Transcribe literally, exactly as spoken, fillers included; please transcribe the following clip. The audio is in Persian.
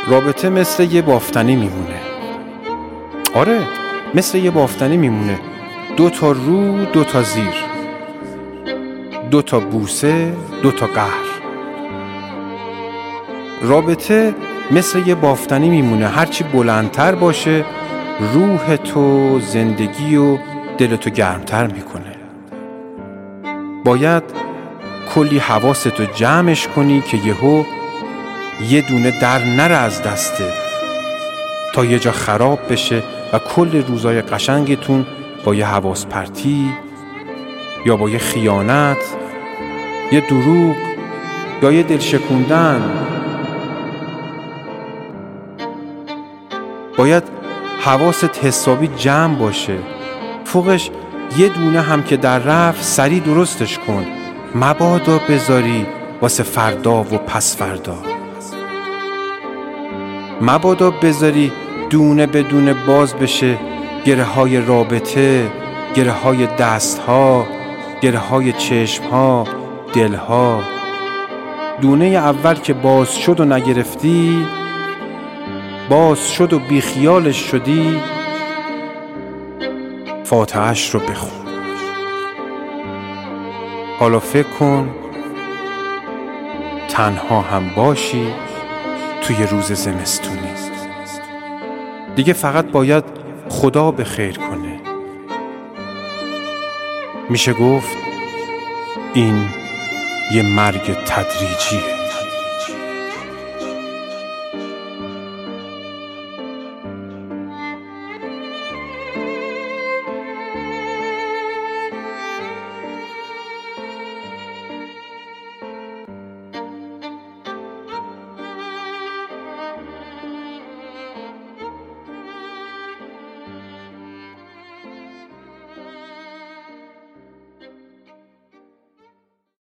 رابطه مثل یه بافتنی میمونه. آره، مثل یه بافتنی میمونه. دو تا رو، دو تا زیر، دو تا بوسه، دو تا قهر. رابطه مثل یه بافتنی میمونه. هرچی بلندتر باشه، روح تو، زندگی و دل تو گرمتر میکنه. باید کلی حواستو جمعش کنی که یهو یه دونه در نره از دسته تا یه جا خراب بشه و کل روزای قشنگتون با یه حواس پرتی یا با یه خیانت، یه دروغ یا یه دل شکوندن، باید حواست حسابی جمع باشه. فوقش یه دونه هم که در رفت سریع درستش کن، مبادا بذاری واسه فردا و پس فردا. مبادا بذاری دونه به دونه باز بشه گره های رابطه، گره های دست ها، گره های چشم ها، دل ها. دونه اول که باز شد و نگرفتی، باز شد و بیخیالش شدی، فاتحه‌اش رو بخون. حالا فکر کن تنها هم باشی توی روز زمستونی. دیگه فقط باید خدا به خیر کنه. میشه گفت این یه مرگ تدریجیه.